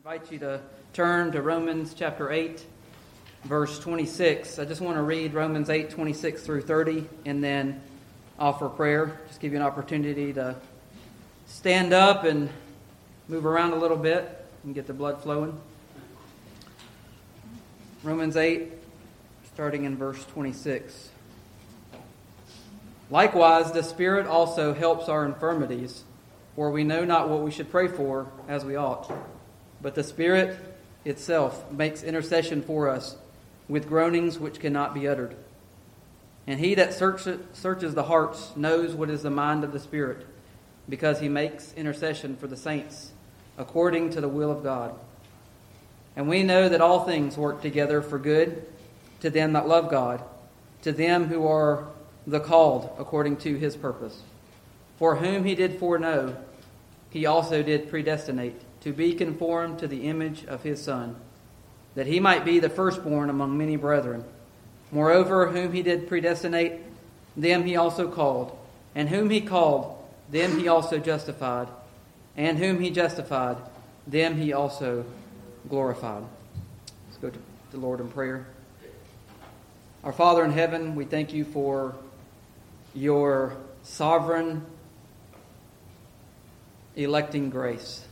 I invite you to turn to Romans chapter 8, verse 26. I just want to read Romans 8, 26 through 30, and then offer prayer. Just give you an opportunity to stand up and move around a little bit and get the blood flowing. Romans 8, starting in verse 26. Likewise, the Spirit also helps our infirmities, for we know not what we should pray for as we ought. But the Spirit itself makes intercession for us with groanings which cannot be uttered. And he that searches the hearts knows what is the mind of the Spirit, because he makes intercession for the saints according to the will of God. And we know that all things work together for good to them that love God, to them who are the called according to his purpose. For whom he did foreknow, he also did predestinate to be conformed to the image of his Son, that he might be the firstborn among many brethren. Moreover, whom he did predestinate, them he also called. And whom he called, them he also justified. And whom he justified, them he also glorified. Let's go to the Lord in prayer. Our Father in heaven, we thank you for your sovereign electing grace.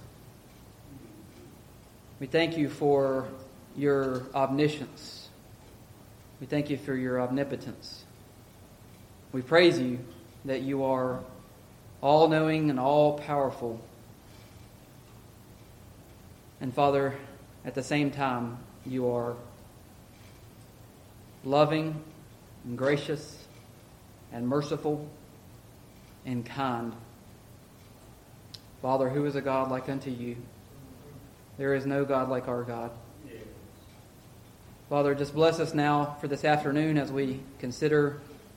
We thank you for your omniscience. We thank you for your omnipotence. We praise you that you are all-knowing and all-powerful. And Father, at the same time, you are loving and gracious and merciful and kind. Father, who is a God like unto you? There is no God like our God. Father, just bless us now for this afternoon as we consider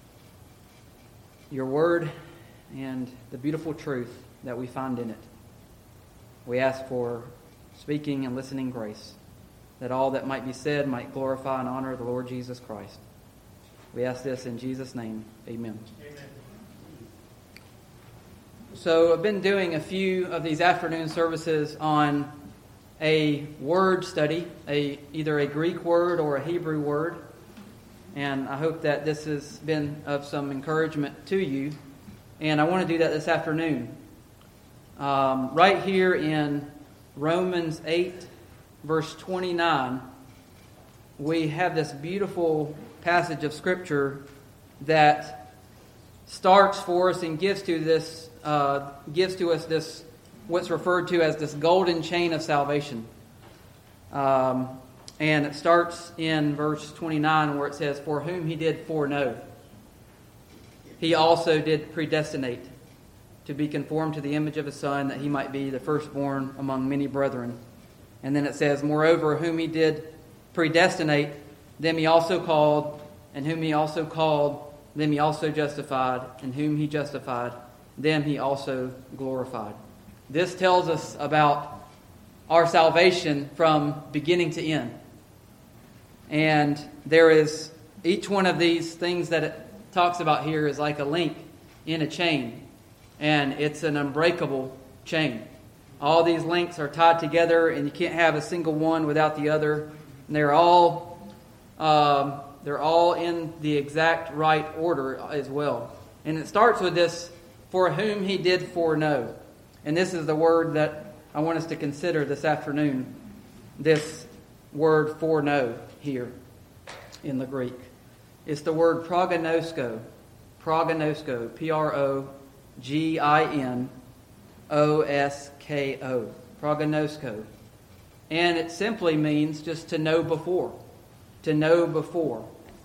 your word and the beautiful truth that we find in it. We ask for speaking and listening grace, that all that might be said might glorify and honor the Lord Jesus Christ. We ask this in Jesus' name. Amen. Amen. So I've been doing a few of these afternoon services on a word study, either a Greek word or a Hebrew word. And I hope that this has been of some encouragement to you. And I want to do that this afternoon. Right here in Romans 8, verse 29, we have this beautiful passage of Scripture that starts for us and gives to us this what's referred to as this golden chain of salvation. And it starts in verse 29 where it says, "For whom he did foreknow, he also did predestinate to be conformed to the image of his Son, that he might be the firstborn among many brethren." And then it says, "Moreover, whom he did predestinate, them he also called, and whom he also called, them he also justified, and whom he justified, them he also glorified." This tells us about our salvation from beginning to end. And there is, each one of these things that it talks about here is like a link in a chain. And it's an unbreakable chain. All these links are tied together, and you can't have a single one without the other. And they're all in the exact right order as well. And it starts with this, "For whom he did foreknow." And this is the word that I want us to consider this afternoon. This word foreknow here in the Greek. It's the word prognosko. Prognosko. Proginosko. Prognosko. And it simply means just to know before. To know before.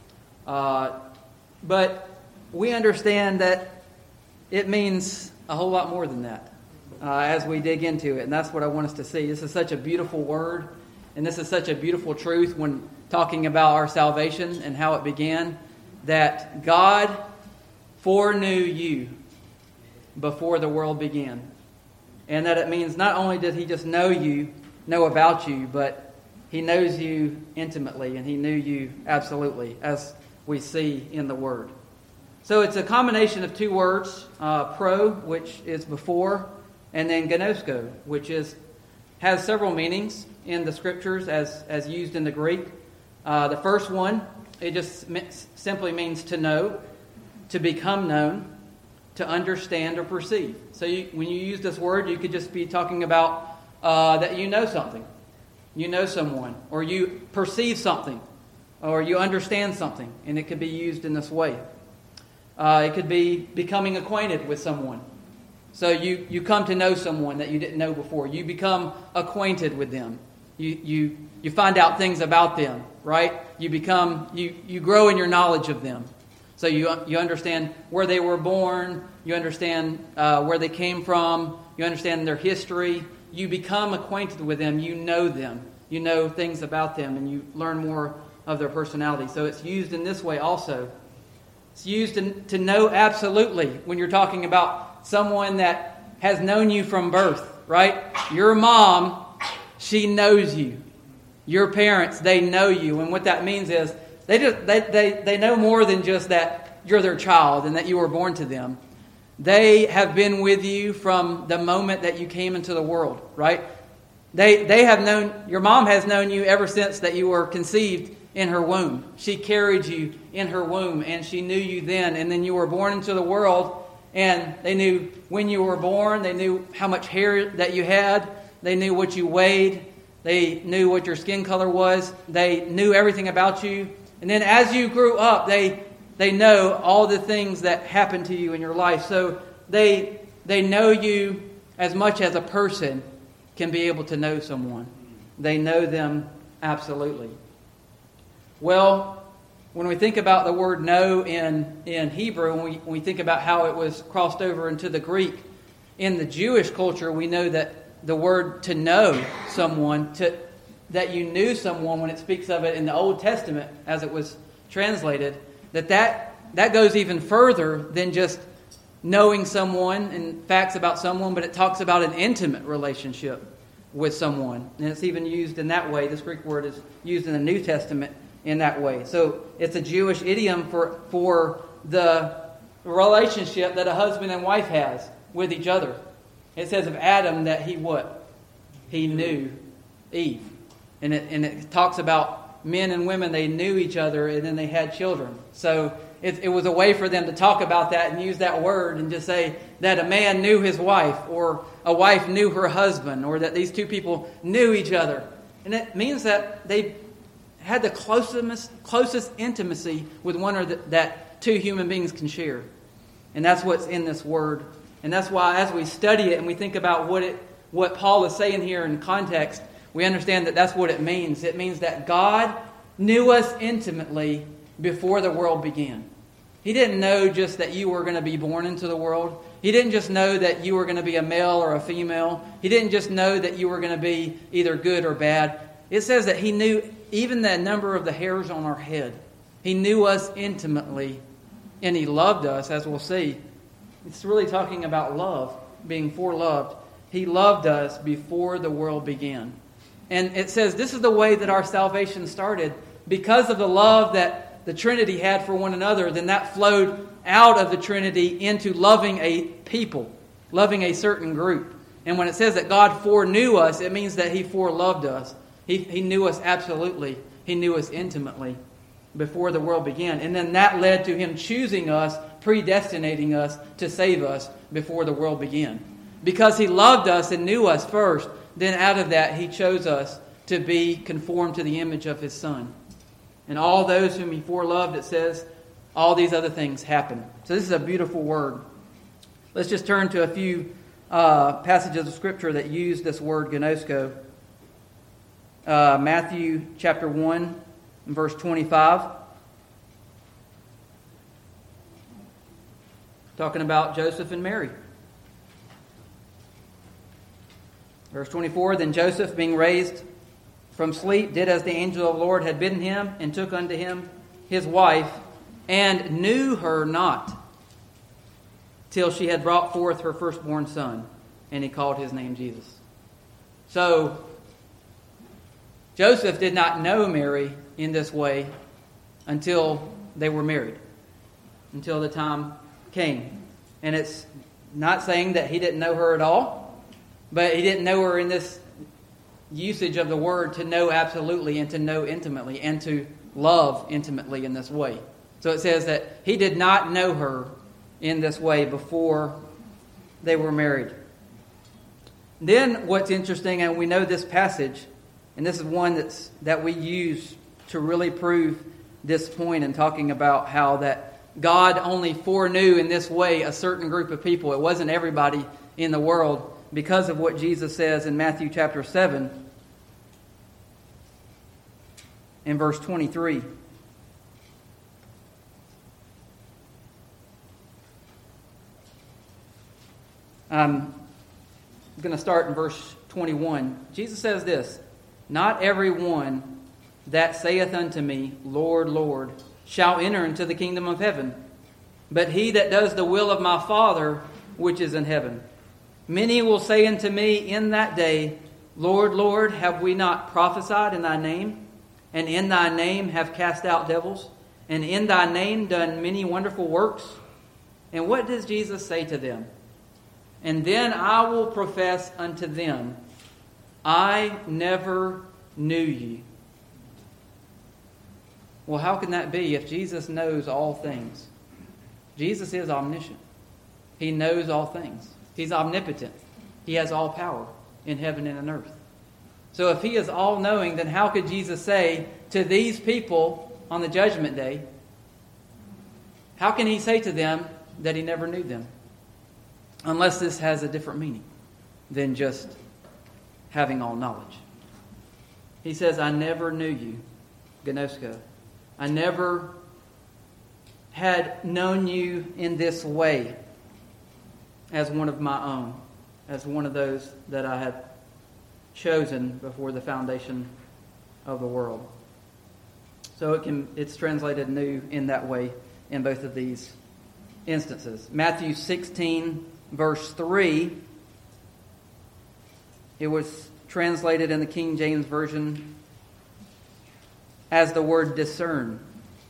But we understand that it means a whole lot more than that as we dig into it. And that's what I want us to see. This is such a beautiful word. And this is such a beautiful truth when talking about our salvation and how it began. That God foreknew you before the world began. And that it means not only did he just know about you, but he knows you intimately, and he knew you absolutely, as we see in the Word. So it's a combination of two words, pro, which is before, and then gnosko, which is has several meanings in the Scriptures as used in the Greek. The first one, it just simply means to know, to become known, to understand or perceive. So when you use this word, you could just be talking about that you know something. You know someone, or you perceive something, or you understand something, and it could be used in this way. It could be becoming acquainted with someone. So you come to know someone that you didn't know before. You become acquainted with them. You find out things about them, right? You grow in your knowledge of them. So you understand where they were born. You understand where they came from. You understand their history. You become acquainted with them. You know them. You know things about them, and you learn more of their personality. So it's used in this way also. It's used to know absolutely when you're talking about someone that has known you from birth, right? Your mom, she knows you. Your parents, they know you. And what that means is they know more than just that you're their child and that you were born to them. They have been with you from the moment that you came into the world, right? They have known, your mom has known you ever since that you were conceived in her womb. She carried you in her womb, and she knew you then. And then you were born into the world, and they knew when you were born. They knew how much hair that you had. They knew what you weighed. They knew what your skin color was. They knew everything about you. And then as you grew up, they know all the things that happened to you in your life. So they know you as much as a person can be able to know someone. They know them absolutely. Well, when we think about the word know in Hebrew, when we think about how it was crossed over into the Greek, in the Jewish culture, we know that the word to know someone, that you knew someone, when it speaks of it in the Old Testament as it was translated, that goes even further than just knowing someone and facts about someone, but it talks about an intimate relationship with someone. And it's even used in that way. This Greek word is used in the New Testament in that way. So it's a Jewish idiom for the relationship that a husband and wife has with each other. It says of Adam that he what? He knew Eve. And it talks about men and women, they knew each other and then they had children. So it was a way for them to talk about that and use that word and just say that a man knew his wife, or a wife knew her husband, or that these two people knew each other. And it means that they had the closest intimacy with one or that two human beings can share. And that's what's in this word. And that's why as we study it and we think about what Paul is saying here in context, we understand that that's what it means. It means that God knew us intimately before the world began. He didn't know just that you were going to be born into the world. He didn't just know that you were going to be a male or a female. He didn't just know that you were going to be either good or bad. It says that He knew even the number of the hairs on our head. He knew us intimately, and He loved us, as we'll see. It's really talking about love, being foreloved. He loved us before the world began. And it says this is the way that our salvation started. Because of the love that the Trinity had for one another, then that flowed out of the Trinity into loving a people, loving a certain group. And when it says that God foreknew us, it means that He foreloved us. He knew us absolutely. He knew us intimately before the world began. And then that led to Him choosing us, predestinating us to save us before the world began. Because He loved us and knew us first, then out of that He chose us to be conformed to the image of His Son. And all those whom He foreloved, it says, all these other things happen. So this is a beautiful word. Let's just turn to a few passages of Scripture that use this word gnosko. Matthew chapter 1, verse 25. Talking about Joseph and Mary. Verse 24, then Joseph, being raised from sleep, did as the angel of the Lord had bidden him, and took unto him his wife, and knew her not, till she had brought forth her firstborn son, and he called his name Jesus. So, Joseph did not know Mary in this way until they were married, until the time came. And it's not saying that he didn't know her at all, but he didn't know her in this usage of the word to know absolutely and to know intimately and to love intimately in this way. So it says that he did not know her in this way before they were married. Then what's interesting, and we know this passage, and this is one that we use to really prove this point in talking about how that God only foreknew in this way a certain group of people. It wasn't everybody in the world, because of what Jesus says in Matthew chapter 7 in verse 23. I'm going to start in verse 21. Jesus says this, "Not every one that saith unto me, Lord, Lord, shall enter into the kingdom of heaven, but he that does the will of my Father which is in heaven. Many will say unto me in that day, Lord, Lord, have we not prophesied in thy name? And in thy name have cast out devils? And in thy name done many wonderful works?" And what does Jesus say to them? "And then I will profess unto them, I never knew you." Well, how can that be if Jesus knows all things? Jesus is omniscient. He knows all things. He's omnipotent. He has all power in heaven and in earth. So if he is all-knowing, then how could Jesus say to these people on the judgment day, how can he say to them that he never knew them? Unless this has a different meaning than just having all knowledge. He says, I never knew you, gnosko. I never had known you in this way as one of my own, as one of those that I had chosen before the foundation of the world. So it's translated new in that way in both of these instances. Matthew 16, verse 3, it was translated in the King James Version as the word discern.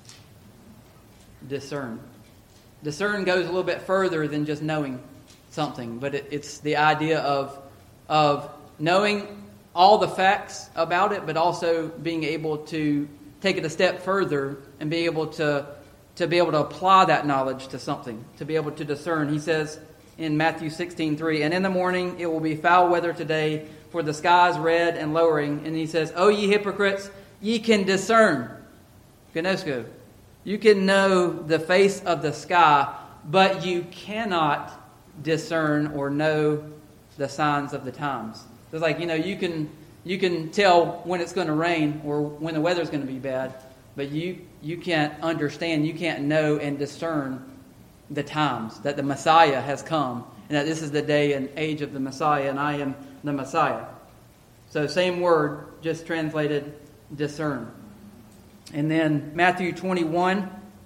Discern. Discern goes a little bit further than just knowing something, but it's the idea of knowing all the facts about it, but also being able to take it a step further and be able to apply that knowledge to something, to be able to discern. He says in Matthew 16:3, "And in the morning it will be foul weather today, for the sky is red and lowering." And he says, "O ye hypocrites, ye can discern." Gnosko. You can know the face of the sky, but you cannot discern or know the signs of the times. It's like, you can tell when it's going to rain or when the weather's going to be bad, but you can't understand, you can't know and discern the times that the Messiah has come, and that this is the day and age of the Messiah, and I am the Messiah. So same word, just translated discern. And then Matthew 21,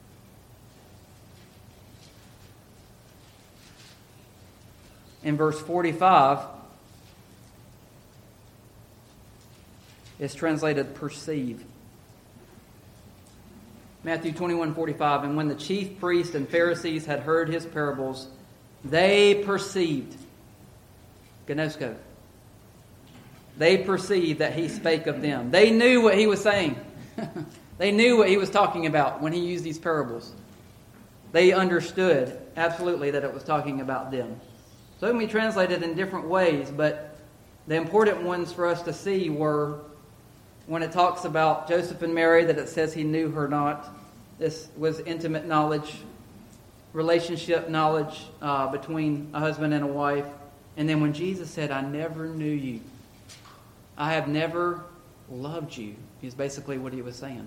in verse 45, is translated perceive. Matthew 21:45, "And when the chief priests and Pharisees had heard his parables, they perceived." Gnosko. They perceived that he spake of them. They knew what he was saying. They knew what he was talking about when he used these parables. They understood absolutely that it was talking about them. So it can be translated in different ways, but the important ones for us to see were when it talks about Joseph and Mary, that it says he knew her not. This was intimate knowledge, relationship knowledge between a husband and a wife. And then when Jesus said, "I never knew you," I have never loved you, is basically what he was saying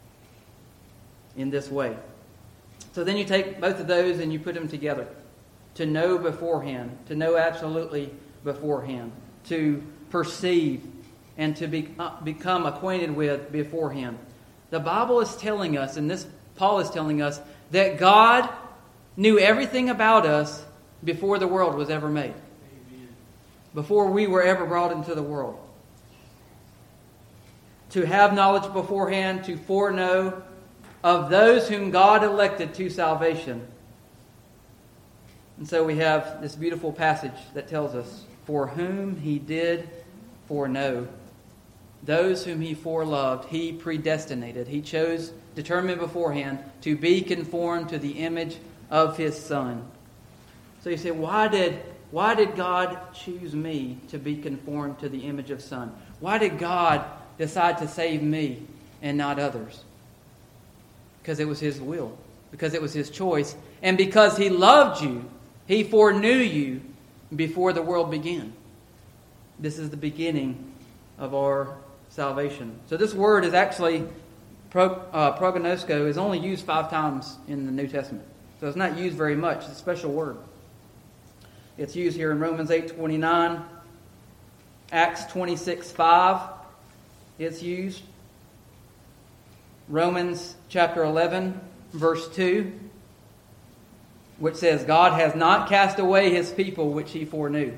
in this way. So then you take both of those and you put them together. To know beforehand, to know absolutely beforehand, to perceive and to become acquainted with beforehand. The Bible is telling us, and this Paul is telling us, that God knew everything about us before the world was ever made. Amen. Before we were ever brought into the world. To have knowledge beforehand, to foreknow of those whom God elected to salvation. And so we have this beautiful passage that tells us, "For whom he did foreknow, those whom he foreloved, he predestinated. He chose, determined beforehand, to be conformed to the image of his Son. So you say, why did God choose me to be conformed to the image of Son? Why did God decide to save me and not others? Because it was his will. Because it was his choice. And because he loved you, he foreknew you before the world began. This is the beginning of our salvation. So this word is actually, prognosko, is only used 5 times in the New Testament. So it's not used very much. It's a special word. It's used here in Romans 8:29, Acts 26:5. It's used. Romans chapter 11, verse 2, which says, God has not cast away his people which he foreknew.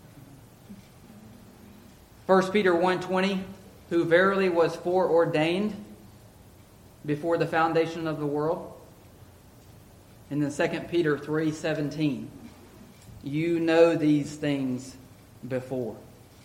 1 Peter 1:20, who verily was foreordained before the foundation of the world. And then 2 Peter 3:17, you know these things before.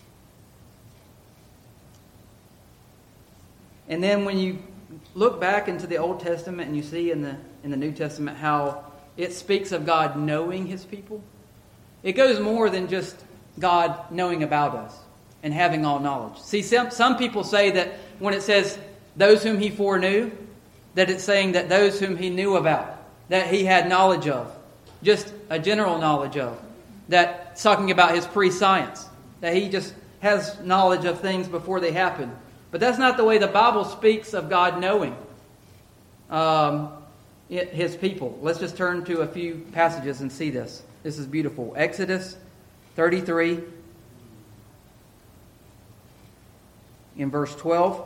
And then when you look back into the Old Testament and you see in the New Testament how it speaks of God knowing his people, it goes more than just God knowing about us and having all knowledge. See, some people say that when it says those whom he foreknew, that it's saying that those whom he knew about, that he had knowledge of, just a general knowledge of, that's talking about his pre-science, that he just has knowledge of things before they happen. But that's not the way the Bible speaks of God knowing his people. Let's just turn to a few passages and see this. This is beautiful. Exodus 33, in verse 12.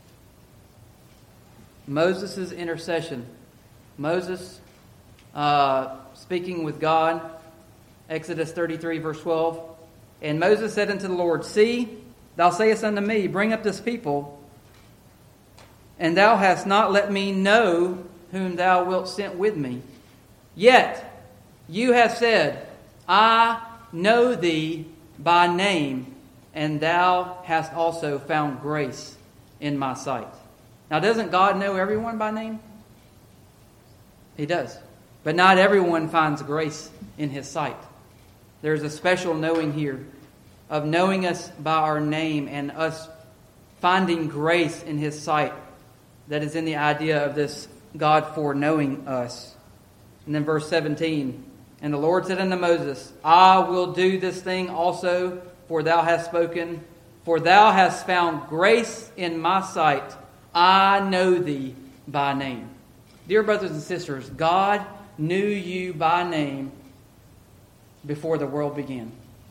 Moses' intercession. Moses speaking with God. Exodus 33, verse 12. And Moses said unto the Lord, see, thou sayest unto me, bring up this people, and thou hast not let me know whom thou wilt send with me. Yet you have said, I know thee by name, and thou hast also found grace in my sight. Now, doesn't God know everyone by name? He does. But not everyone finds grace in his sight. There's a special knowing here of knowing us by our name and us finding grace in his sight that is in the idea of this God foreknowing us. And then verse 17, and the Lord said unto Moses, I will do this thing also, for thou hast spoken, for thou hast found grace in my sight. I know thee by name. Dear brothers and sisters, God knew you by name before the world began.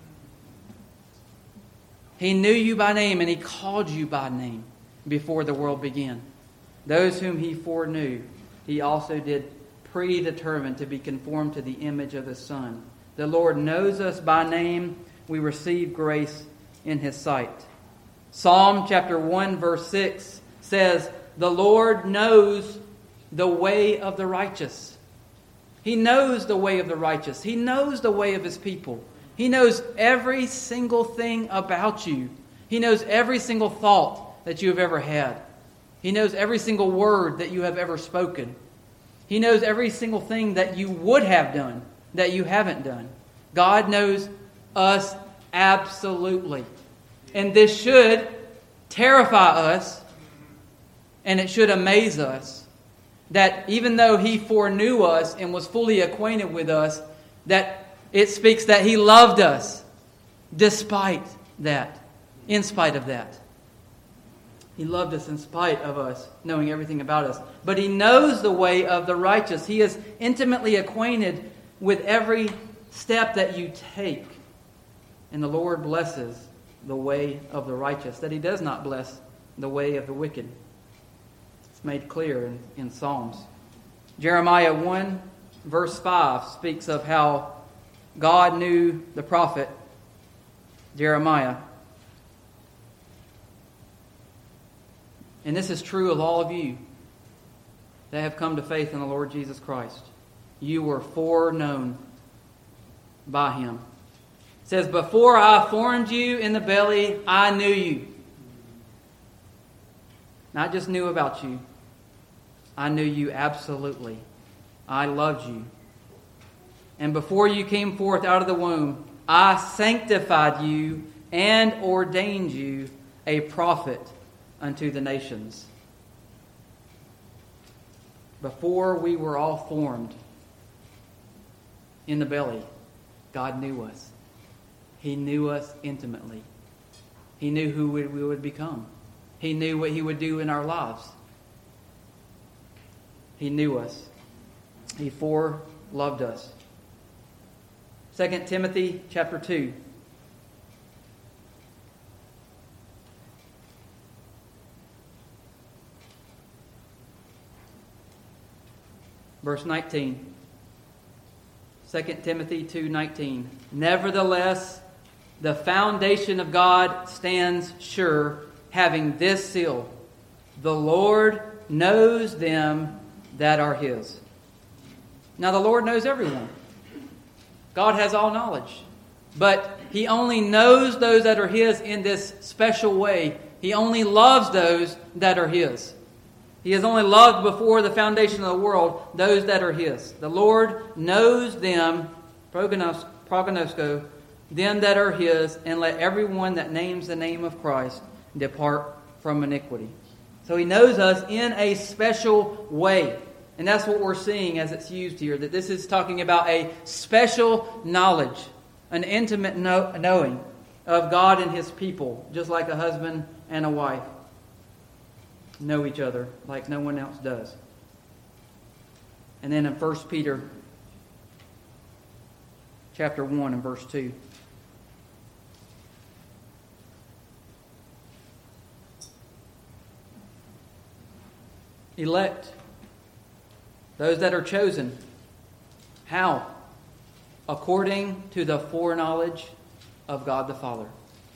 He knew you by name and he called you by name before the world began. Those whom he foreknew, he also did predetermine to be conformed to the image of his Son. The Lord knows us by name. We receive grace in his sight. Psalm chapter 1 verse 6 says, the Lord knows the way of the righteous. He knows the way of the righteous. He knows the way of his people. He knows every single thing about you. He knows every single thought that you have ever had. He knows every single word that you have ever spoken. He knows every single thing that you would have done that you haven't done. God knows us absolutely. And this should terrify us, and it should amaze us, that even though he foreknew us and was fully acquainted with us, that it speaks that he loved us despite that, in spite of that. He loved us in spite of us knowing everything about us. But he knows the way of the righteous. He is intimately acquainted with every step that you take. And the Lord blesses the way of the righteous, that he does not bless the way of the wicked. It's made clear in Psalms. Jeremiah 1 verse 5 speaks of how God knew the prophet Jeremiah. And this is true of all of you that have come to faith in the Lord Jesus Christ. You were foreknown by him. It says, before I formed you in the belly, I knew you. Not just knew about you. I knew you absolutely. I loved you. And before you came forth out of the womb, I sanctified you and ordained you a prophet unto the nations. Before we were all formed in the belly, God knew us. He knew us intimately. He knew who we would become. He knew what He would do in our lives. He knew us. He foreloved us. 2 Timothy chapter 2. Verse 19. 2 Timothy 2:19. Nevertheless, the foundation of God stands sure, having this seal: the Lord knows them that are His. Now the Lord knows everyone. God has all knowledge. But He only knows those that are His in this special way. He only loves those that are His. He has only loved before the foundation of the world those that are His. The Lord knows them, prognosko, them that are His, and let everyone that names the name of Christ depart from iniquity. So He knows us in a special way. And that's what we're seeing as it's used here, that this is talking about a special knowledge, an intimate knowing of God and His people, just like a husband and a wife know each other like no one else does. And then in 1 Peter chapter 1 and verse 2. Elect, those that are chosen. How? According to the foreknowledge of God the Father.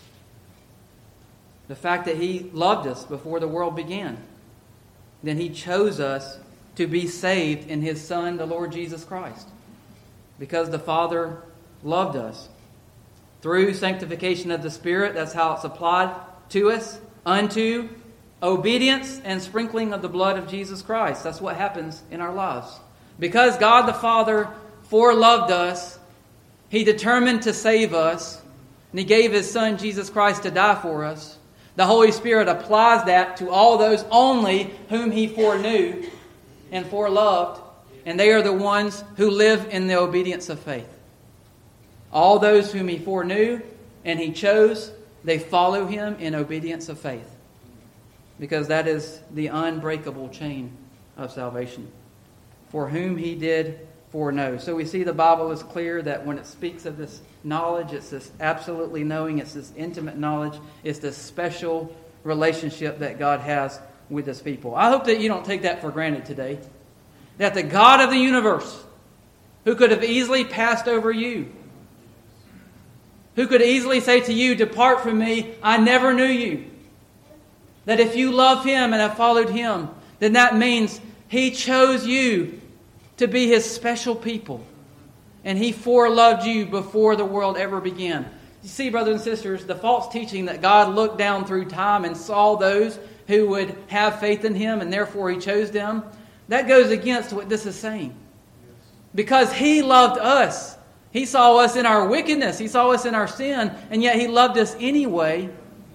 The fact that He loved us before the world began. Then He chose us to be saved in His Son, the Lord Jesus Christ. Because the Father loved us. Through sanctification of the Spirit, that's how it's applied to us, unto obedience and sprinkling of the blood of Jesus Christ. That's what happens in our lives. Because God the Father foreloved us, He determined to save us, and He gave His Son Jesus Christ to die for us. The Holy Spirit applies that to all those only whom He foreknew and foreloved, and they are the ones who live in the obedience of faith. All those whom He foreknew and He chose, they follow Him in obedience of faith. Because that is the unbreakable chain of salvation. For whom He did foreknow. So we see the Bible is clear that when it speaks of this knowledge, it's this absolutely knowing, it's this intimate knowledge, it's this special relationship that God has with His people. I hope that you don't take that for granted today. That the God of the universe, who could have easily passed over you, who could easily say to you, depart from me, I never knew you. That if you love Him and have followed Him, then that means He chose you to be His special people. And He foreloved you before the world ever began. You see, brothers and sisters, the false teaching that God looked down through time and saw those who would have faith in Him and therefore He chose them, that goes against what this is saying. Because He loved us. He saw us in our wickedness. He saw us in our sin. And yet He loved us anyway.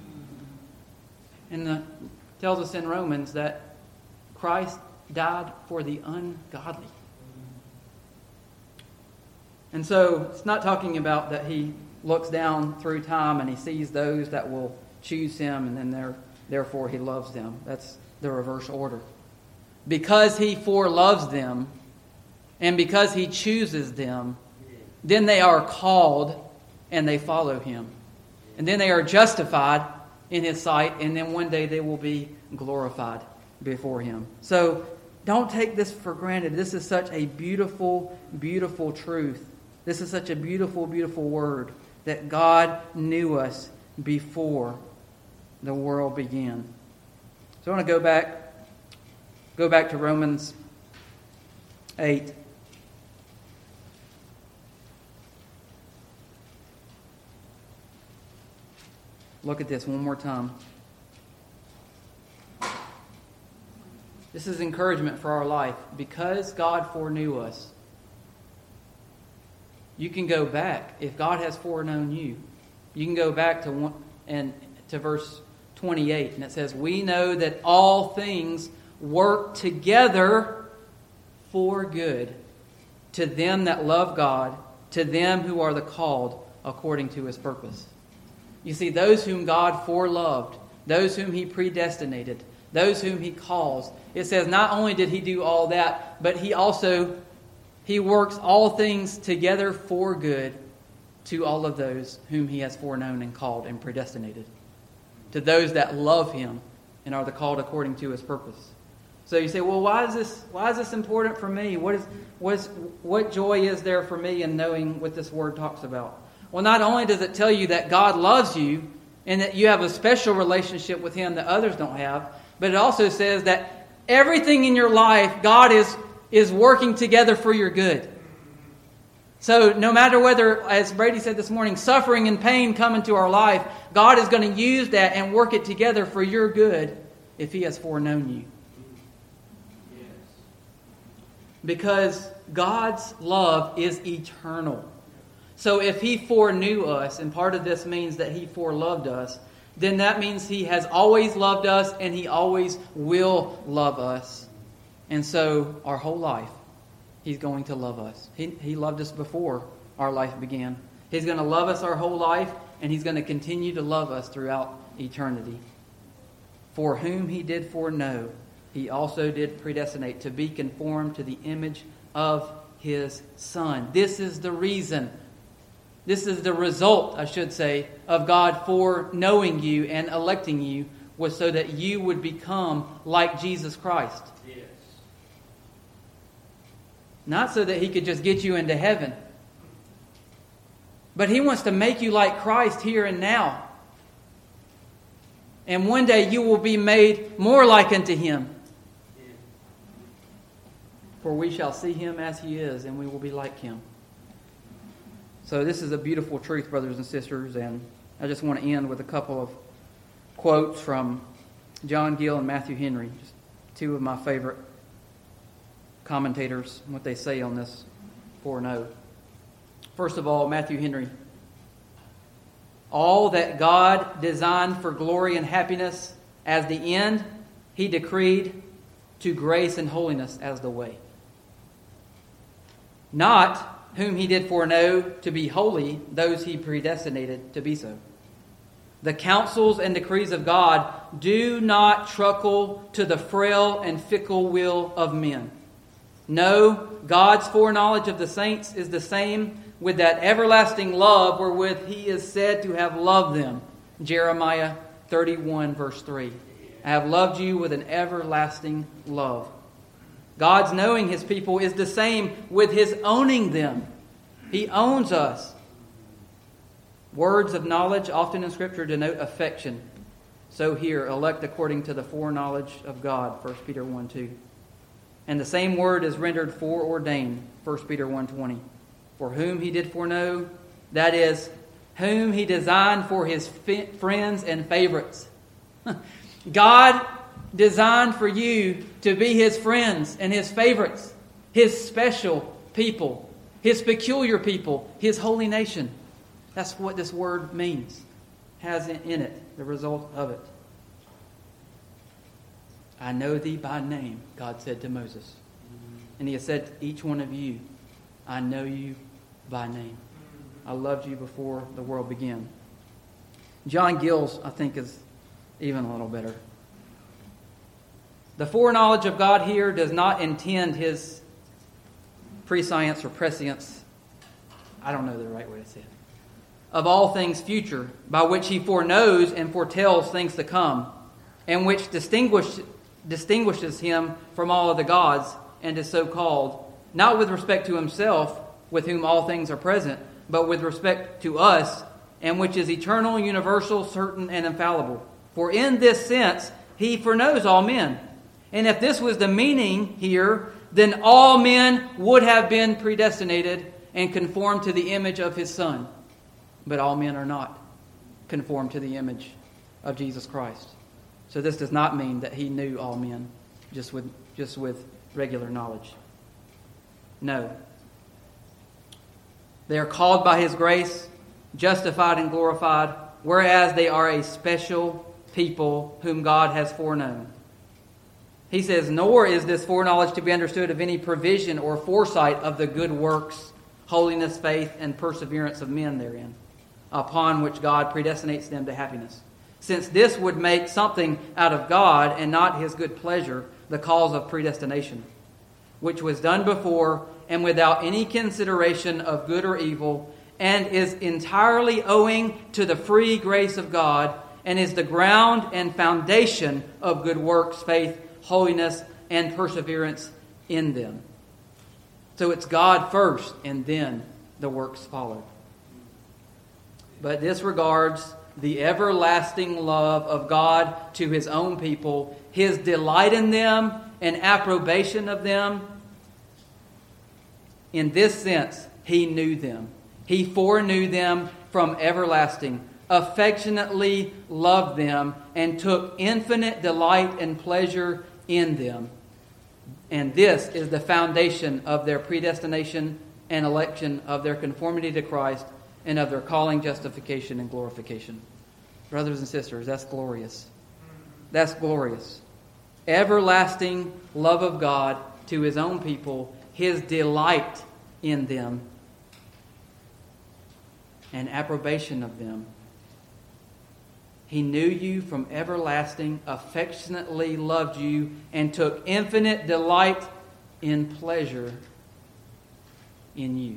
And tells us in Romans that Christ died for the ungodly. And so it's not talking about that He looks down through time and He sees those that will choose Him and then therefore He loves them. That's the reverse order. Because He foreloves them and because He chooses them, then they are called and they follow Him. And then they are justified in His sight, and then one day they will be glorified before Him. So don't take this for granted. This is such a beautiful, beautiful truth. This is such a beautiful, beautiful word that God knew us before the world began. So I want to go back to Romans 8. Look at this one more time. This is encouragement for our life. Because God foreknew us, you can go back. If God has foreknown you, you can go back to verse 28, and it says, "We know that all things work together for good to them that love God, to them who are the called according to His purpose." You see, those whom God foreloved, those whom He predestinated, those whom He calls, it says not only did He do all that, but He works all things together for good to all of those whom He has foreknown and called and predestinated. To those that love Him and are the called according to His purpose. So you say, well, why is this important for me? What joy is there for me in knowing what this word talks about? Well, not only does it tell you that God loves you and that you have a special relationship with Him that others don't have, but it also says that everything in your life, God is working together for your good. So no matter whether, as Brady said this morning, suffering and pain come into our life, God is going to use that and work it together for your good if He has foreknown you. Yes. Because God's love is eternal. So if He foreknew us, and part of this means that He foreloved us, then that means He has always loved us and He always will love us. And so our whole life, He's going to love us. He loved us before our life began. He's going to love us our whole life, and He's going to continue to love us throughout eternity. For whom He did foreknow, He also did predestinate to be conformed to the image of His Son. This is the reason. This is the result, I should say, of God foreknowing you and electing you, was so that you would become like Jesus Christ. Yes. Not so that He could just get you into heaven. But He wants to make you like Christ here and now. And one day you will be made more like unto Him. For we shall see Him as He is, and we will be like Him. So this is a beautiful truth, brothers and sisters, and I just want to end with a couple of quotes from John Gill and Matthew Henry, just two of my favorite commentators, what they say on this foreknow. First of all, Matthew Henry. All that God designed for glory and happiness as the end, He decreed to grace and holiness as the way. Not whom He did foreknow to be holy, those He predestinated to be so. The counsels and decrees of God do not truckle to the frail and fickle will of men. No, God's foreknowledge of the saints is the same with that everlasting love wherewith He is said to have loved them. Jeremiah 31 verse 3. I have loved you with an everlasting love. God's knowing His people is the same with His owning them. He owns us. Words of knowledge often in Scripture denote affection. So here, elect according to the foreknowledge of God, 1 Peter 1:2. And the same word is rendered foreordained, 1 Peter 1:20. For whom He did foreknow, that is, whom He designed for His friends and favorites. God designed for you to be His friends and His favorites, His special people, His peculiar people, His holy nation. That's what this word means, has in it, the result of it. I know thee by name, God said to Moses. And He has said to each one of you, I know you by name. I loved you before the world began. John Gill's, I think, is even a little better. The foreknowledge of God here does not intend His prescience or prescience. I don't know the right way to say it. Of all things future, by which He foreknows and foretells things to come, and which distinguishes Him from all of the gods, and is so called, not with respect to Himself, with whom all things are present, but with respect to us, and which is eternal, universal, certain, and infallible. For in this sense, He foreknows all men. And if this was the meaning here, then all men would have been predestinated and conformed to the image of His Son. But all men are not conformed to the image of Jesus Christ. So this does not mean that He knew all men. just with regular knowledge. No. They are called by His grace, justified and glorified, whereas they are a special people whom God has foreknown. He says, nor is this foreknowledge to be understood of any provision or foresight of the good works, holiness, faith, and perseverance of men therein, upon which God predestinates them to happiness. Since this would make something out of God and not His good pleasure the cause of predestination, which was done before and without any consideration of good or evil, and is entirely owing to the free grace of God, and is the ground and foundation of good works, faith, holiness, and perseverance in them. So it's God first, and then the works follow. But this regards the everlasting love of God to His own people, His delight in them and approbation of them. In this sense, He knew them. He foreknew them from everlasting, affectionately loved them, and took infinite delight and pleasure in them. And this is the foundation of their predestination and election, of their conformity to Christ, and of their calling, justification, and glorification. Brothers and sisters, that's glorious. That's glorious. Everlasting love of God to His own people, His delight in them, and approbation of them. He knew you from everlasting, affectionately loved you, and took infinite delight in pleasure in you.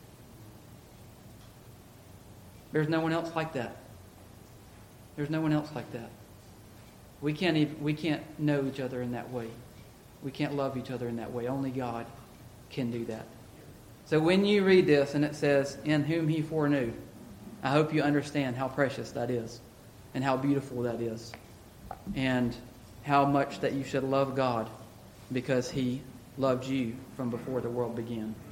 There's no one else like that. There's no one else like that. We can't know each other in that way. We can't love each other in that way. Only God can do that. So when you read this and it says, in whom He foreknew, I hope you understand how precious that is and how beautiful that is and how much that you should love God because He loved you from before the world began.